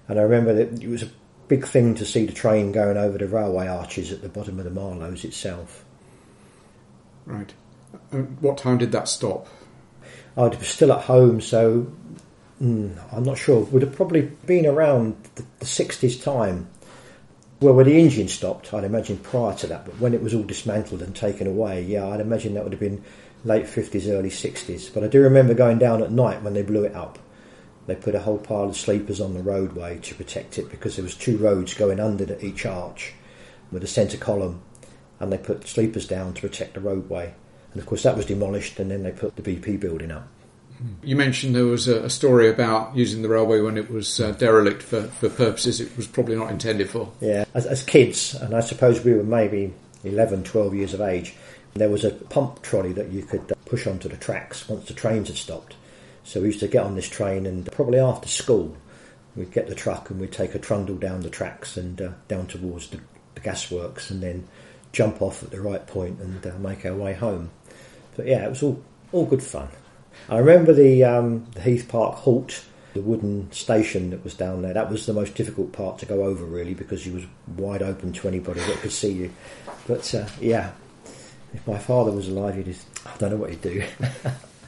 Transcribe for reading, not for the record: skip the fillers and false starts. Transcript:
And I remember that it was a big thing to see the train going over the railway arches at the bottom of the Marlows itself. Right. What time did that stop? I was still at home, so I'm not sure. Would have probably been around the 60s time. Well, when the engine stopped, I'd imagine prior to that, but when it was all dismantled and taken away, yeah, I'd imagine that would have been late 50s, early 60s. But I do remember going down at night when they blew it up. They put a whole pile of sleepers on the roadway to protect it because there was two roads going under each arch with a centre column, and they put sleepers down to protect the roadway. And of course that was demolished, and then they put the BP building up. You mentioned there was a story about using the railway when it was derelict for purposes it was probably not intended for. Yeah, as kids, and I suppose we were maybe 11, 12 years of age, there was a pump trolley that you could push onto the tracks once the trains had stopped. So we used to get on this train, and probably after school we'd get the truck and we'd take a trundle down the tracks and down towards the gasworks, and then jump off at the right point and make our way home. But yeah, it was all good fun. I remember the Heath Park halt, the wooden station that was down there. That was the most difficult part to go over, really, because you was wide open to anybody that could see you. But yeah, if my father was alive, I don't know what he'd do.